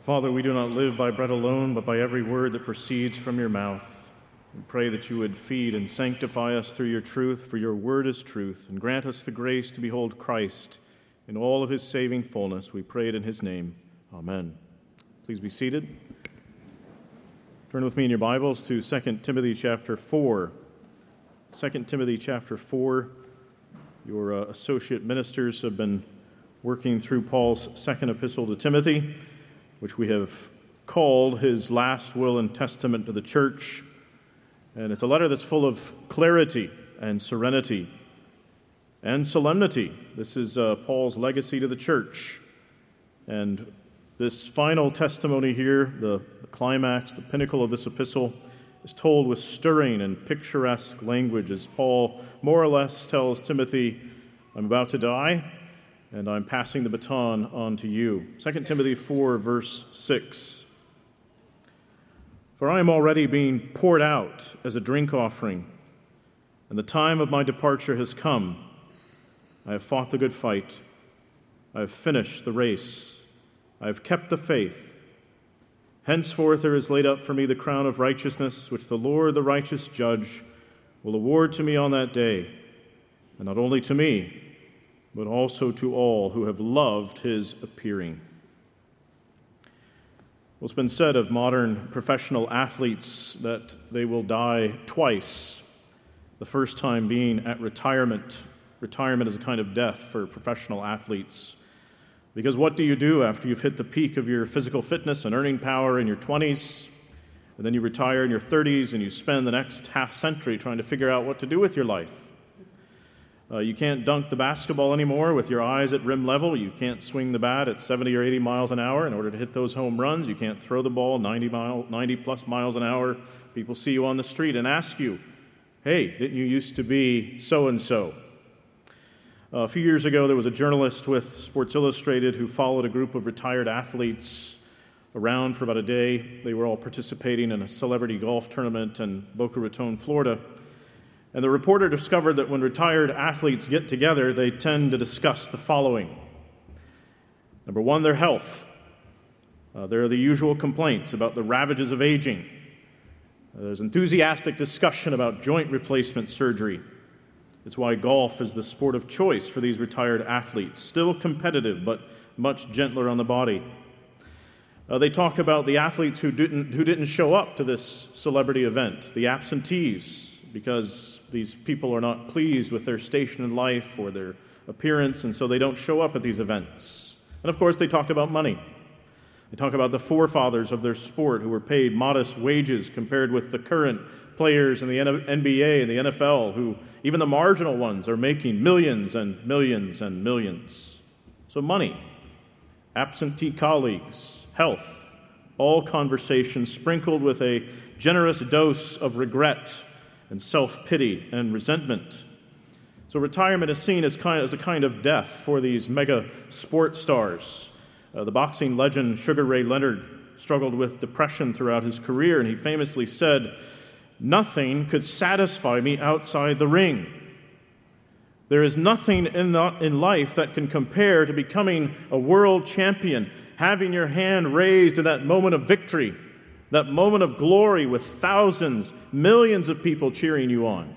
Father, we do not live by bread alone, but by every word that proceeds from your mouth. We pray that you would feed and sanctify us through your truth, for your word is truth, and grant us the grace to behold Christ in all of his saving fullness. We pray it in his name. Amen. Please be seated. Turn with me in your Bibles to 2 Timothy chapter 4. 2 Timothy chapter 4. Your associate ministers have been working through Paul's second epistle to Timothy, which we have called his last will and testament to the church. And it's a letter that's full of clarity and serenity and solemnity. This is Paul's legacy to the church. And this final testimony here, the climax, the pinnacle of this epistle, is told with stirring and picturesque language as Paul more or less tells Timothy, I'm about to die, and I'm passing the baton on to you. 2 Timothy 4, verse 6. For I am already being poured out as a drink offering, and the time of my departure has come. I have fought the good fight. I have finished the race. I have kept the faith. Henceforth there is laid up for me the crown of righteousness, which the Lord, the righteous judge, will award to me on that day, and not only to me, but also to all who have loved his appearing. Well, it's been said of modern professional athletes that they will die twice, the first time being at retirement. Retirement is a kind of death for professional athletes. Because what do you do after you've hit the peak of your physical fitness and earning power in your 20s, and then you retire in your 30s and you spend the next half century trying to figure out what to do with your life? You can't dunk the basketball anymore with your eyes at rim level. You can't swing the bat at 70 or 80 miles an hour in order to hit those home runs. You can't throw the ball 90 plus miles an hour. People see you on the street and ask you, hey, didn't you used to be so-and-so? A few years ago, there was a journalist with Sports Illustrated who followed a group of retired athletes around for about a day. They were all participating in a celebrity golf tournament in Boca Raton, Florida. And the reporter discovered that when retired athletes get together, they tend to discuss the following. Number one, their health. There are the usual complaints about the ravages of aging. There's enthusiastic discussion about joint replacement surgery. It's why golf is the sport of choice for these retired athletes, still competitive but much gentler on the body. They talk about the athletes who didn't show up to this celebrity event, the absentees, because these people are not pleased with their station in life or their appearance, and so they don't show up at these events. And of course, they talk about money. They talk about the forefathers of their sport who were paid modest wages compared with the current players in the NBA and the NFL, who even the marginal ones are making millions and millions and millions. So money, absentee colleagues, health, all conversations sprinkled with a generous dose of regret and self-pity and resentment. So retirement is seen as a kind of death for these mega sport stars. The boxing legend Sugar Ray Leonard struggled with depression throughout his career, and he famously said, "Nothing could satisfy me outside the ring. There is nothing in life that can compare to becoming a world champion, having your hand raised in that moment of victory, that moment of glory with thousands, millions of people cheering you on."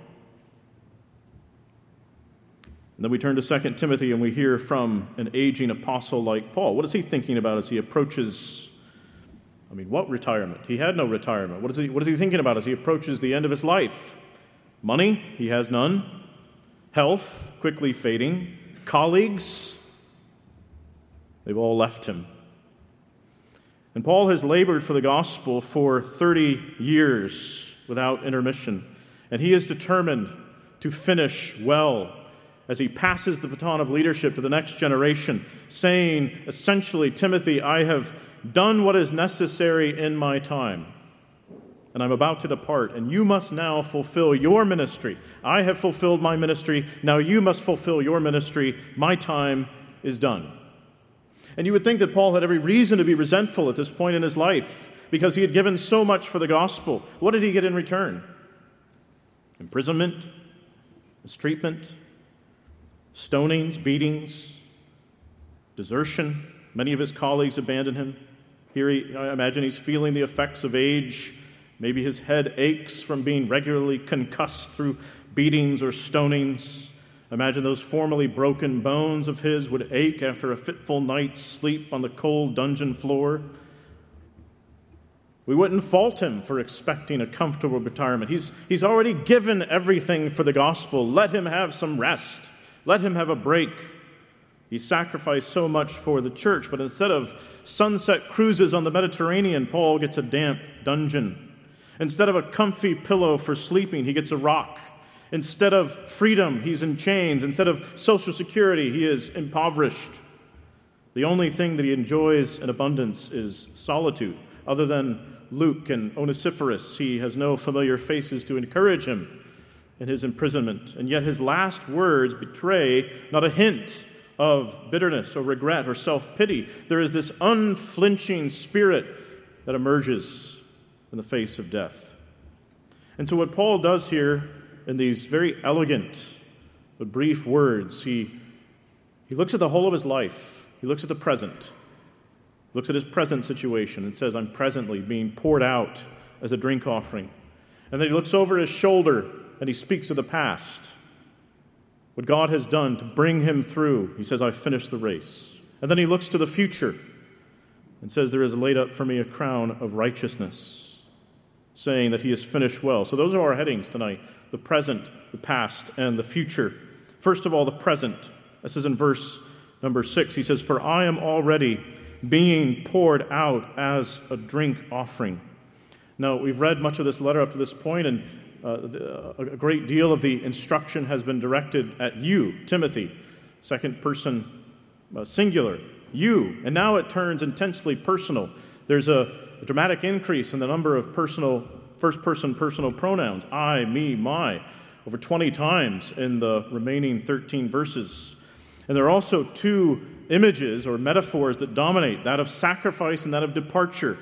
And then we turn to 2 Timothy and we hear from an aging apostle like Paul. What is he thinking about as he approaches, what retirement? He had no retirement. What is he thinking about as he approaches the end of his life? Money? He has none. Health? Quickly fading. Colleagues? They've all left him. And Paul has labored for the gospel for 30 years without intermission, and he is determined to finish well as he passes the baton of leadership to the next generation, saying, essentially, Timothy, I have done what is necessary in my time, and I'm about to depart, and you must now fulfill your ministry. I have fulfilled my ministry, now you must fulfill your ministry. My time is done. And you would think that Paul had every reason to be resentful at this point in his life because he had given so much for the gospel. What did he get in return? Imprisonment, mistreatment, stonings, beatings, desertion. Many of his colleagues abandoned him. Here, I imagine he's feeling the effects of age. Maybe his head aches from being regularly concussed through beatings or stonings. Imagine those formerly broken bones of his would ache after a fitful night's sleep on the cold dungeon floor. We wouldn't fault him for expecting a comfortable retirement. He's already given everything for the gospel. Let him have some rest. Let him have a break. He sacrificed so much for the church, but instead of sunset cruises on the Mediterranean, Paul gets a damp dungeon. Instead of a comfy pillow for sleeping, he gets a rock. Instead of freedom, he's in chains. Instead of social security, he is impoverished. The only thing that he enjoys in abundance is solitude. Other than Luke and Onesiphorus, he has no familiar faces to encourage him in his imprisonment. And yet his last words betray not a hint of bitterness or regret or self-pity. There is this unflinching spirit that emerges in the face of death. And so what Paul does here in these very elegant but brief words, he looks at the whole of his life. He looks at the present. He looks at his present situation and says, I'm presently being poured out as a drink offering. And then he looks over his shoulder and he speaks of the past. What God has done to bring him through. He says, I've finished the race. And then he looks to the future and says, there is laid up for me a crown of righteousness, saying that he has finished well. So those are our headings tonight, the present, the past, and the future. First of all, the present. This is in verse number 6. He says, for I am already being poured out as a drink offering. Now, we've read much of this letter up to this point, and a great deal of the instruction has been directed at you, Timothy, second person singular, you. And now it turns intensely personal. There's a dramatic increase in the number of first-person personal pronouns, I, me, my, over 20 times in the remaining 13 verses. And there are also two images or metaphors that dominate, that of sacrifice and that of departure.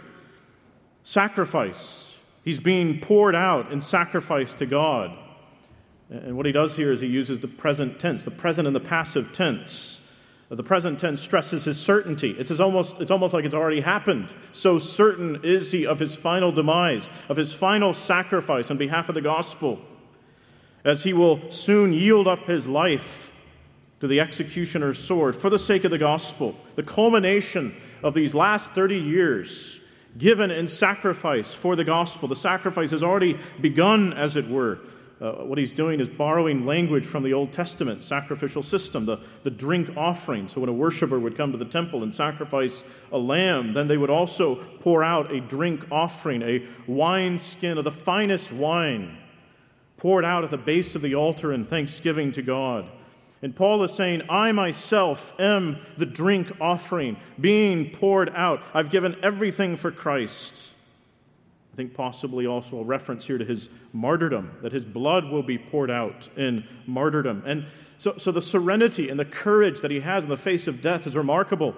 Sacrifice. He's being poured out in sacrifice to God. And what he does here is he uses the present tense, the present and the passive tense. The present tense stresses his certainty. It's almost like it's already happened. So certain is he of his final demise, of his final sacrifice on behalf of the gospel, as he will soon yield up his life to the executioner's sword for the sake of the gospel. The culmination of these last 30 years given in sacrifice for the gospel. The sacrifice has already begun, as it were. What he's doing is borrowing language from the Old Testament sacrificial system, the drink offering. So when a worshiper would come to the temple and sacrifice a lamb, then they would also pour out a drink offering, a wineskin of the finest wine, poured out at the base of the altar in thanksgiving to God. And Paul is saying, I myself am the drink offering, being poured out. I've given everything for Christ. I think possibly also a reference here to his martyrdom, that his blood will be poured out in martyrdom. And so the serenity and the courage that he has in the face of death is remarkable.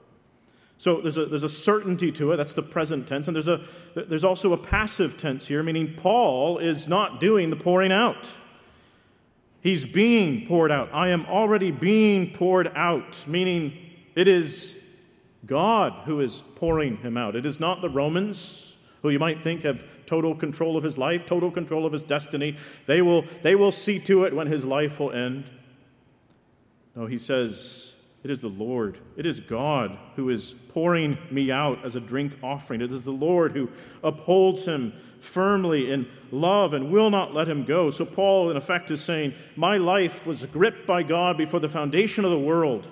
So there's a certainty to it, that's the present tense, and there's also a passive tense here, meaning Paul is not doing the pouring out. He's being poured out. I am already being poured out, meaning it is God who is pouring him out. It is not the Romans, who you might think have total control of his life, total control of his destiny. They will see to it when his life will end. No, he says, it is the Lord, it is God who is pouring me out as a drink offering. It is the Lord who upholds him firmly in love and will not let him go. So Paul, in effect, is saying, my life was gripped by God before the foundation of the world.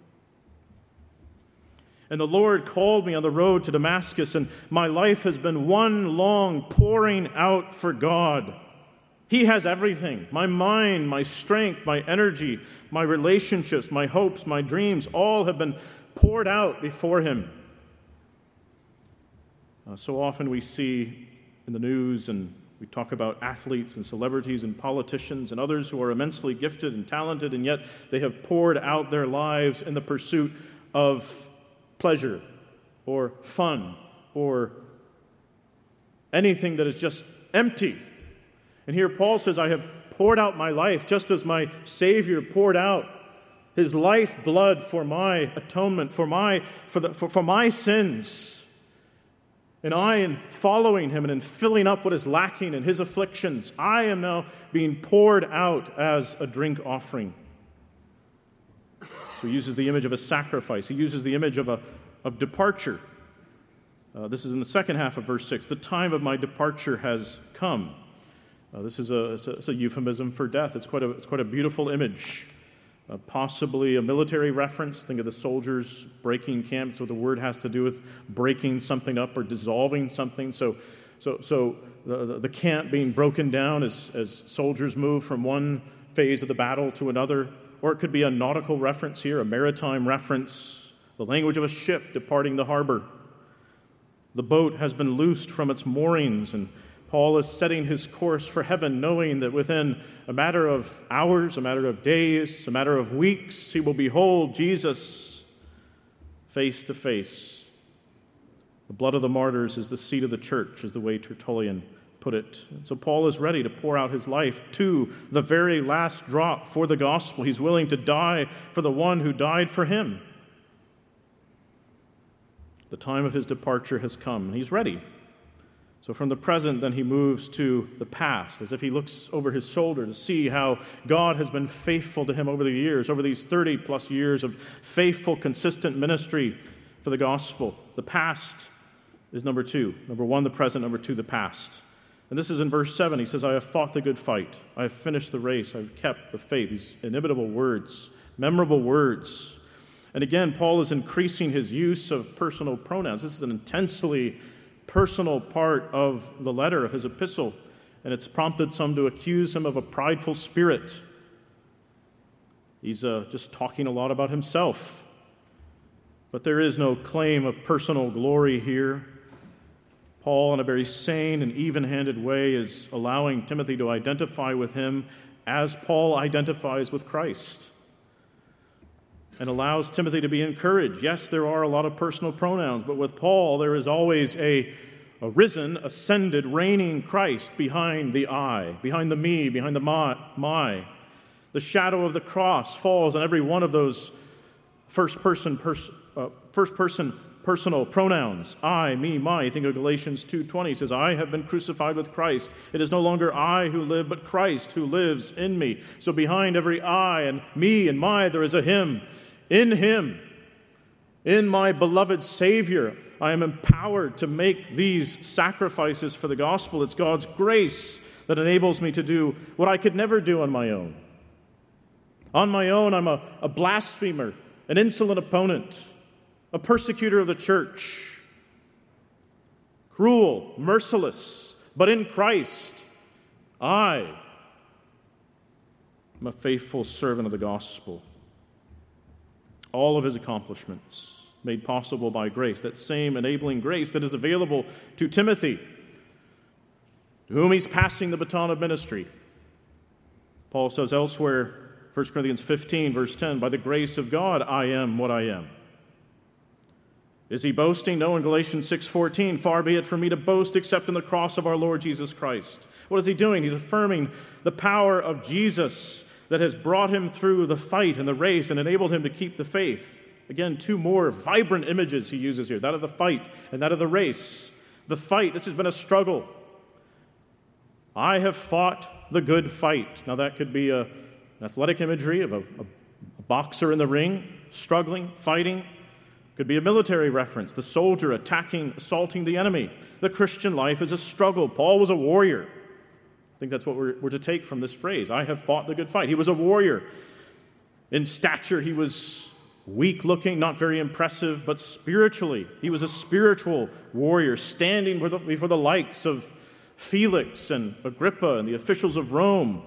And the Lord called me on the road to Damascus, and my life has been one long pouring out for God. He has everything. My mind, my strength, my energy, my relationships, my hopes, my dreams, all have been poured out before him. So often we see in the news, and we talk about athletes and celebrities and politicians and others who are immensely gifted and talented, and yet they have poured out their lives in the pursuit of pleasure or fun or anything that is just empty. And here Paul says, I have poured out my life just as my Savior poured out his life blood for my atonement, for my sins. And I, in following him and in filling up what is lacking in his afflictions, I am now being poured out as a drink offering. So he uses the image of a sacrifice. He uses the image of departure. This is in the second half of verse 6. The time of my departure has come. This is a euphemism for death. It's quite a beautiful image. Possibly a military reference. Think of the soldiers breaking camp. So the word has to do with breaking something up or dissolving something. So the camp being broken down as soldiers move from one phase of the battle to another. Or it could be a nautical reference here, a maritime reference, the language of a ship departing the harbor. The boat has been loosed from its moorings, and Paul is setting his course for heaven, knowing that within a matter of hours, a matter of days, a matter of weeks, he will behold Jesus face to face. The blood of the martyrs is the seed of the church, is the way Tertullian put it. And so Paul is ready to pour out his life to the very last drop for the gospel. He's willing to die for the one who died for him. The time of his departure has come, and he's ready. So from the present, then he moves to the past, as if he looks over his shoulder to see how God has been faithful to him over the years, over these 30-plus years of faithful, consistent ministry for the gospel. The past is number two. Number one, the present. Number two, the past. And this is in verse 7. He says, I have fought the good fight. I have finished the race. I've kept the faith. These inimitable words, memorable words. And again, Paul is increasing his use of personal pronouns. This is an intensely personal part of the letter, of his epistle. And it's prompted some to accuse him of a prideful spirit. He's just talking a lot about himself. But there is no claim of personal glory here. Paul, in a very sane and even-handed way, is allowing Timothy to identify with him as Paul identifies with Christ, and allows Timothy to be encouraged. Yes, there are a lot of personal pronouns, but with Paul, there is always a risen, ascended, reigning Christ behind the I, behind the me, behind the my. The shadow of the cross falls on every one of those first-person personal pronouns. I, me, my. You think of Galatians 2:20. It says, I have been crucified with Christ. It is no longer I who live, but Christ who lives in me. So behind every I and me and my, there is a him. In him, in my beloved Savior, I am empowered to make these sacrifices for the gospel. It's God's grace that enables me to do what I could never do on my own. On my own, I'm a blasphemer, an insolent opponent, a persecutor of the church, cruel, merciless, but in Christ, I am a faithful servant of the gospel. All of his accomplishments made possible by grace, that same enabling grace that is available to Timothy, to whom he's passing the baton of ministry. Paul says elsewhere, 1 Corinthians 15, verse 10, by the grace of God, I am what I am. Is he boasting? No, in Galatians 6:14, far be it from me to boast except in the cross of our Lord Jesus Christ. What is he doing? He's affirming the power of Jesus that has brought him through the fight and the race and enabled him to keep the faith. Again, two more vibrant images he uses here, that of the fight and that of the race. The fight, this has been a struggle. I have fought the good fight. Now that could be an athletic imagery of a boxer in the ring, struggling, fighting. Could be a military reference, the soldier attacking, assaulting the enemy. The Christian life is a struggle. Paul was a warrior. I think that's what we're to take from this phrase. I have fought the good fight. He was a warrior. In stature, he was weak-looking, not very impressive, but spiritually, he was a spiritual warrior, standing before the likes of Felix and Agrippa and the officials of Rome.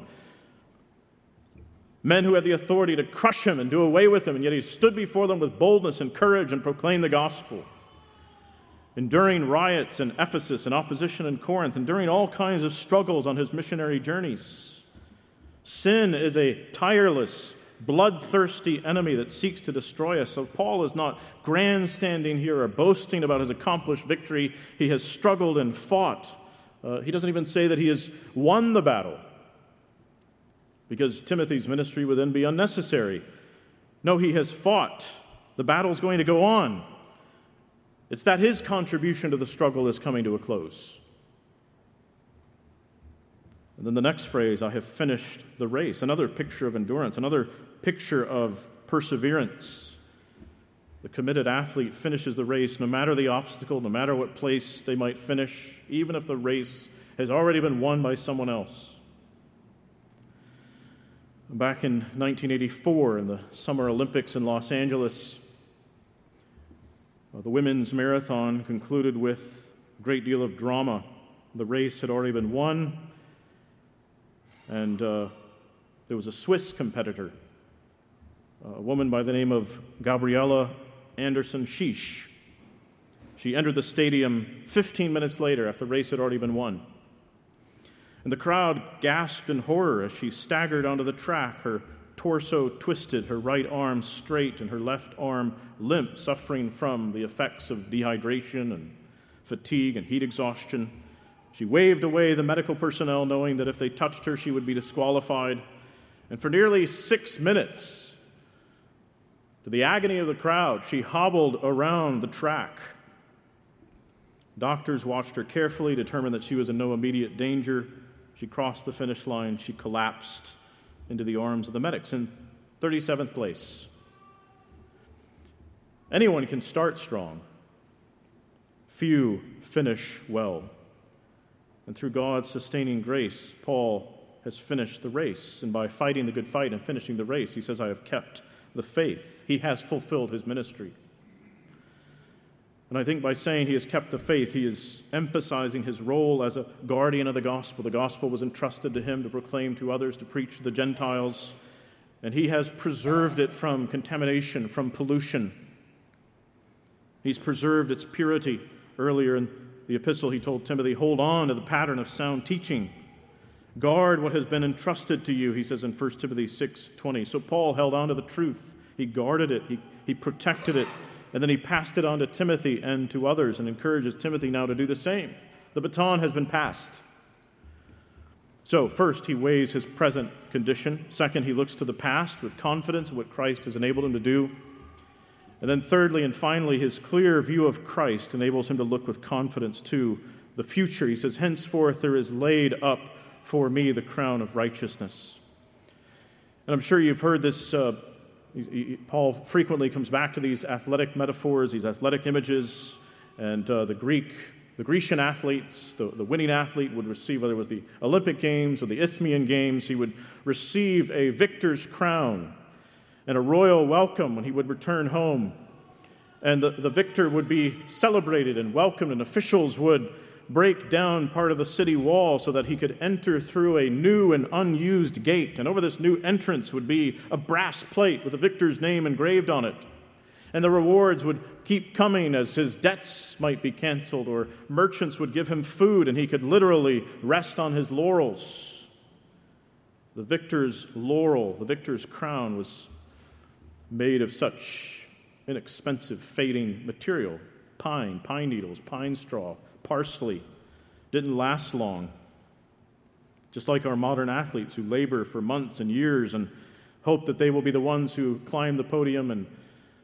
Men who had the authority to crush him and do away with him, and yet he stood before them with boldness and courage and proclaimed the gospel. Enduring riots in Ephesus and opposition in Corinth, enduring all kinds of struggles on his missionary journeys. Sin is a tireless, bloodthirsty enemy that seeks to destroy us. So Paul is not grandstanding here or boasting about his accomplished victory. He has struggled and fought. He doesn't even say that he has won the battle, because Timothy's ministry would then be unnecessary. No, he has fought. The battle's going to go on. It's that his contribution to the struggle is coming to a close. And then the next phrase, I have finished the race, another picture of endurance, another picture of perseverance. The committed athlete finishes the race no matter the obstacle, no matter what place they might finish, even if the race has already been won by someone else. Back in 1984, in the Summer Olympics in Los Angeles, the women's marathon concluded with a great deal of drama. The race had already been won, and there was a Swiss competitor, a woman by the name of Gabriela Anderson-Schisch. She entered the stadium 15 minutes later after the race had already been won. And the crowd gasped in horror as she staggered onto the track, her torso twisted, her right arm straight, and her left arm limp, suffering from the effects of dehydration and fatigue and heat exhaustion. She waved away the medical personnel, knowing that if they touched her, she would be disqualified. And for nearly 6 minutes, to the agony of the crowd, she hobbled around the track. Doctors watched her carefully, determined that she was in no immediate danger. She crossed the finish line. She collapsed into the arms of the medics in 37th place. Anyone can start strong. Few finish well. And through God's sustaining grace, Paul has finished the race. And by fighting the good fight and finishing the race, he says, I have kept the faith. He has fulfilled his ministry. And I think by saying he has kept the faith, he is emphasizing his role as a guardian of the gospel. The gospel was entrusted to him to proclaim to others, to preach to the Gentiles, and he has preserved it from contamination, from pollution. He's preserved its purity. Earlier in the epistle, he told Timothy, hold on to the pattern of sound teaching. Guard what has been entrusted to you, he says in 1 Timothy 6:20. So Paul held on to the truth. He guarded it. He protected it. And then he passed it on to Timothy and to others and encourages Timothy now to do the same. The baton has been passed. So first, he weighs his present condition. Second, he looks to the past with confidence in what Christ has enabled him to do. And then thirdly and finally, his clear view of Christ enables him to look with confidence to the future. He says, henceforth there is laid up for me the crown of righteousness. And I'm sure you've heard this. Paul frequently comes back to these athletic metaphors, these athletic images, and the Grecian athletes, the winning athlete would receive, whether it was the Olympic Games or the Isthmian Games, he would receive a victor's crown and a royal welcome when he would return home. And the victor would be celebrated and welcomed, and officials would break down part of the city wall so that he could enter through a new and unused gate. And over this new entrance would be a brass plate with the victor's name engraved on it. And the rewards would keep coming as his debts might be canceled, or merchants would give him food and he could literally rest on his laurels. The victor's laurel, the victor's crown, was made of such inexpensive, fading material. Pine needles, pine straw, parsley. Didn't last long. Just like our modern athletes who labor for months and years and hope that they will be the ones who climb the podium and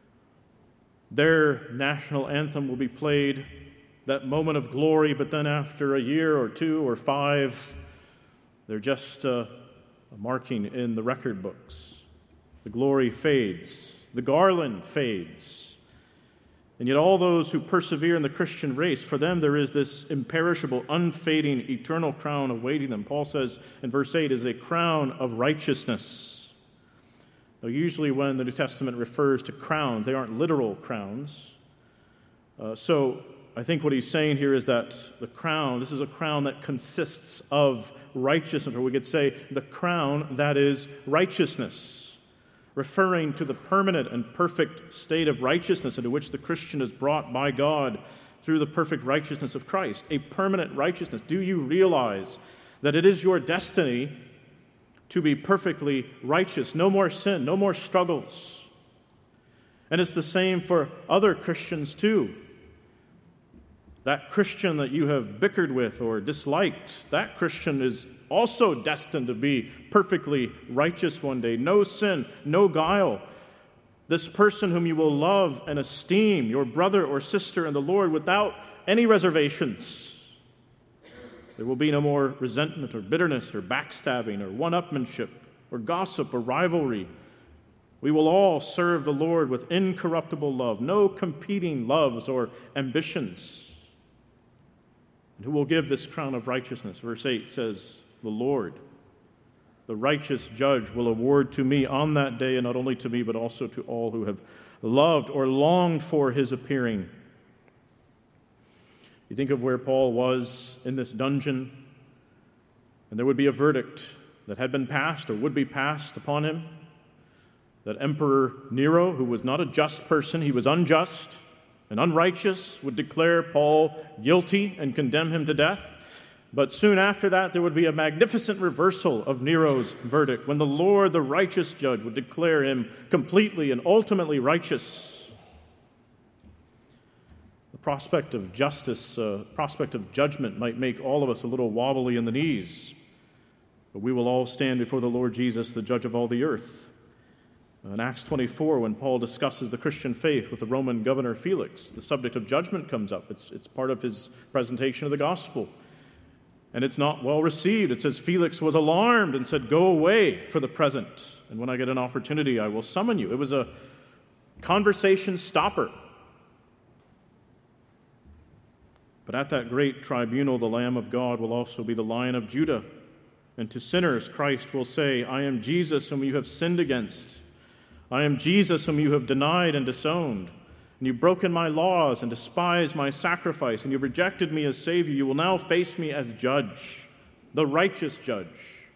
their national anthem will be played, that moment of glory, but then after a year or 2 or 5, they're just a marking in the record books. The glory fades. The garland fades. And yet all those who persevere in the Christian race, for them there is this imperishable, unfading, eternal crown awaiting them. Paul says in verse 8, is a crown of righteousness. Now, usually when the New Testament refers to crowns, they aren't literal crowns. So I think what he's saying here is that the crown, this is a crown that consists of righteousness, or we could say the crown that is righteousness, referring to the permanent and perfect state of righteousness into which the Christian is brought by God through the perfect righteousness of Christ. A permanent righteousness. Do you realize that it is your destiny to be perfectly righteous? No more sin, no more struggles. And it's the same for other Christians too. That Christian that you have bickered with or disliked, that Christian is also destined to be perfectly righteous one day. No sin, no guile. this person whom you will love and esteem, your brother or sister in the Lord, without any reservations. There will be no more resentment or bitterness or backstabbing or one-upmanship or gossip or rivalry. We will all serve the Lord with incorruptible love, no competing loves or ambitions. And who will give this crown of righteousness? Verse 8 says, the Lord, the righteous judge, will award to me on that day, and not only to me, but also to all who have loved or longed for his appearing. You think of where Paul was in this dungeon, and there would be a verdict that had been passed or would be passed upon him, that Emperor Nero, who was not a just person, he was unjust and unrighteous, would declare Paul guilty and condemn him to death. But soon after that, there would be a magnificent reversal of Nero's verdict, when the Lord, the righteous judge, would declare him completely and ultimately righteous. The prospect of justice, prospect of judgment might make all of us a little wobbly in the knees, but we will all stand before the Lord Jesus, the judge of all the earth. In Acts 24, when Paul discusses the Christian faith with the Roman governor Felix, the subject of judgment comes up. It's part of his presentation of the gospel. And it's not well received. It says, Felix was alarmed and said, go away for the present, and when I get an opportunity, I will summon you. It was a conversation stopper. But at that great tribunal, the Lamb of God will also be the Lion of Judah. And to sinners, Christ will say, I am Jesus whom you have sinned against. I am Jesus whom you have denied and disowned. And you've broken my laws and despised my sacrifice, and you've rejected me as Savior. You will now face me as judge, the righteous judge.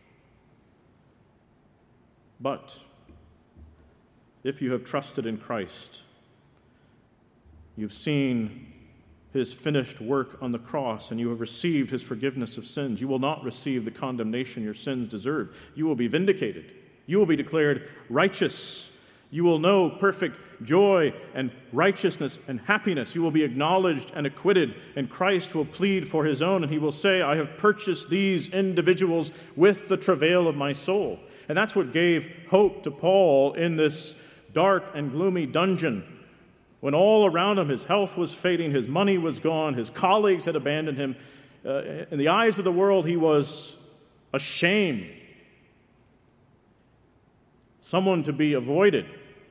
But if you have trusted in Christ, you've seen his finished work on the cross, and you have received his forgiveness of sins, you will not receive the condemnation your sins deserve. You will be vindicated. You will be declared righteous. You will know perfect joy and righteousness and happiness. You will be acknowledged and acquitted, and Christ will plead for his own, and he will say, I have purchased these individuals with the travail of my soul. And that's what gave hope to Paul in this dark and gloomy dungeon, when all around him his health was fading, his money was gone, his colleagues had abandoned him. In the eyes of the world, he was a shame, someone to be avoided.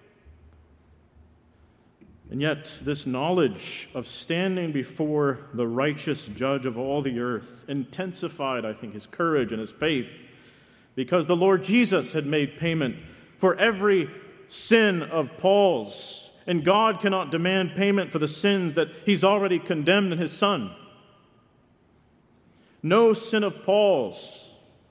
And yet, this knowledge of standing before the righteous judge of all the earth intensified, I think, his courage and his faith, because the Lord Jesus had made payment for every sin of Paul's, and God cannot demand payment for the sins that he's already condemned in his Son. No sin of Paul's,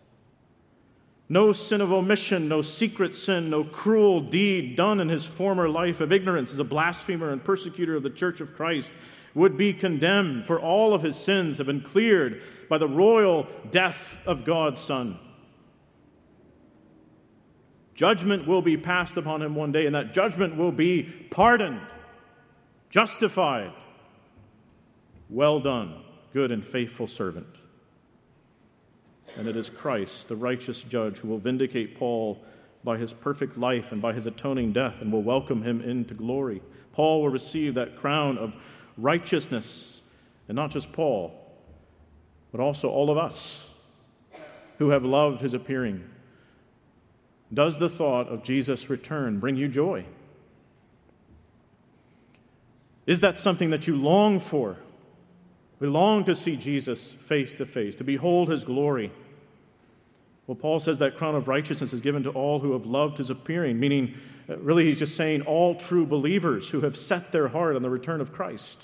no sin of omission, no secret sin, no cruel deed done in his former life of ignorance as a blasphemer and persecutor of the church of Christ would be condemned, for all of his sins have been cleared by the royal death of God's Son. Judgment will be passed upon him one day, and that judgment will be pardoned, justified. Well done, good and faithful servant. And it is Christ, the righteous judge, who will vindicate Paul by his perfect life and by his atoning death, and will welcome him into glory. Paul will receive that crown of righteousness, and not just Paul, but also all of us who have loved his appearing. Does the thought of Jesus' return bring you joy? Is that something that you long for? We long to see Jesus face to face, to behold his glory. Well, Paul says that crown of righteousness is given to all who have loved his appearing, meaning really he's just saying all true believers who have set their heart on the return of Christ.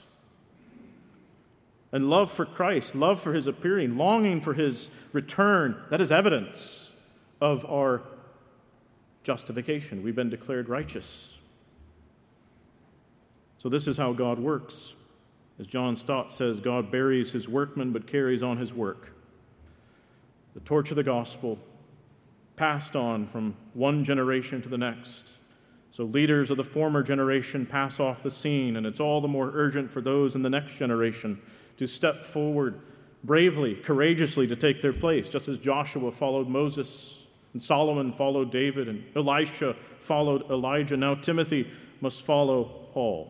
And love for Christ, love for his appearing, longing for his return, that is evidence of our justification. We've been declared righteous. So this is how God works. As John Stott says, God buries his workmen but carries on his work. The torch of the gospel passed on from one generation to the next. So leaders of the former generation pass off the scene, and it's all the more urgent for those in the next generation to step forward bravely, courageously to take their place, just as Joshua followed Moses And Solomon followed David, and Elisha followed Elijah. Now Timothy must follow Paul.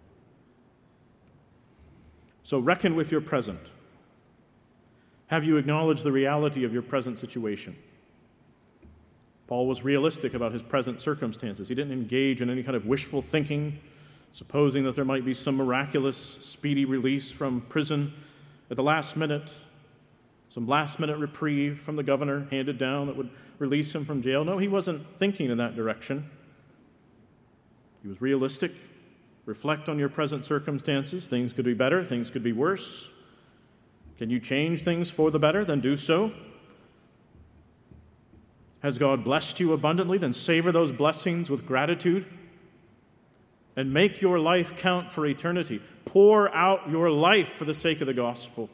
So reckon with your present. Have you acknowledged the reality of your present situation? Paul was realistic about his present circumstances. He didn't engage in any kind of wishful thinking, supposing that there might be some miraculous, speedy release from prison at the last minute, some last-minute reprieve from the governor handed down that would release him from jail. No, he wasn't thinking in that direction. He was realistic. Reflect on your present circumstances. Things could be better, things could be worse. Can you change things for the better? Then do so. Has God blessed you abundantly? Then savor those blessings with gratitude and make your life count for eternity. Pour out your life for the sake of the gospel.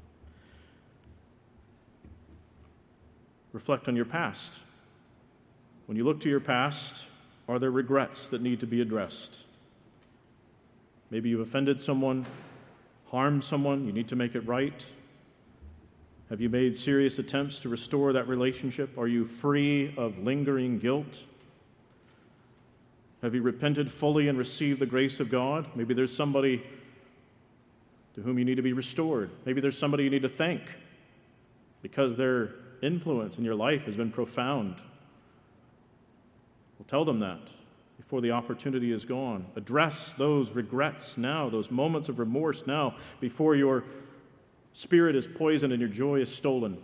Reflect on your past. When you look to your past, are there regrets that need to be addressed? Maybe you've offended someone, harmed someone, you need to make it right. Have you made serious attempts to restore that relationship? Are you free of lingering guilt? Have you repented fully and received the grace of God? Maybe there's somebody to whom you need to be restored. Maybe there's somebody you need to thank because their influence in your life has been profound. Well, tell them that before the opportunity is gone. Address those regrets now, those moments of remorse now, before your spirit is poisoned and your joy is stolen.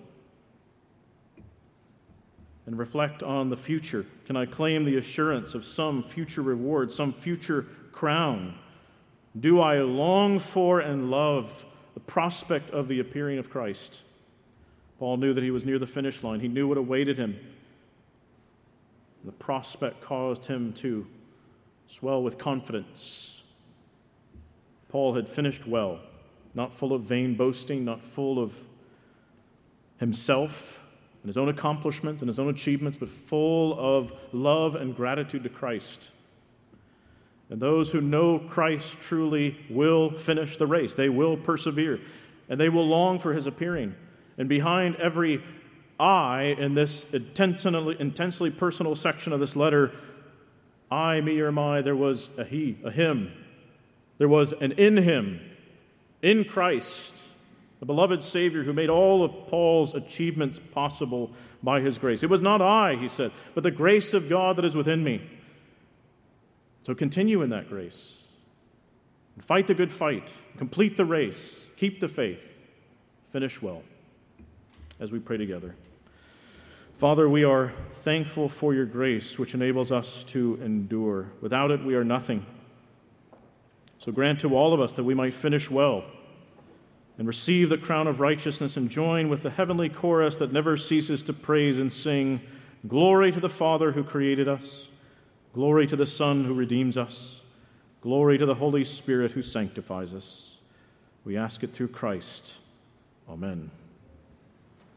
And reflect on the future. Can I claim the assurance of some future reward, some future crown? Do I long for and love the prospect of the appearing of Christ? Paul knew that he was near the finish line. He knew what awaited him. The prospect caused him to swell with confidence. Paul had finished well, not full of vain boasting, not full of himself and his own accomplishments and his own achievements, but full of love and gratitude to Christ. And those who know Christ truly will finish the race. They will persevere, and they will long for his appearing. And behind every I in this intensely personal section of this letter, I, me, or my, there was a he, a him. There was an in him, in Christ, the beloved Savior who made all of Paul's achievements possible by his grace. It was not I, he said, but the grace of God that is within me. So continue in that grace. And fight the good fight. Complete the race. Keep the faith. Finish well. As we pray together. Father, we are thankful for your grace, which enables us to endure. Without it, we are nothing. So grant to all of us that we might finish well and receive the crown of righteousness and join with the heavenly chorus that never ceases to praise and sing, glory to the Father who created us, glory to the Son who redeems us, glory to the Holy Spirit who sanctifies us. We ask it through Christ. Amen.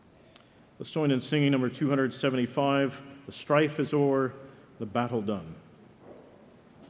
Let's join in singing number 275, The Strife is O'er, the Battle Done.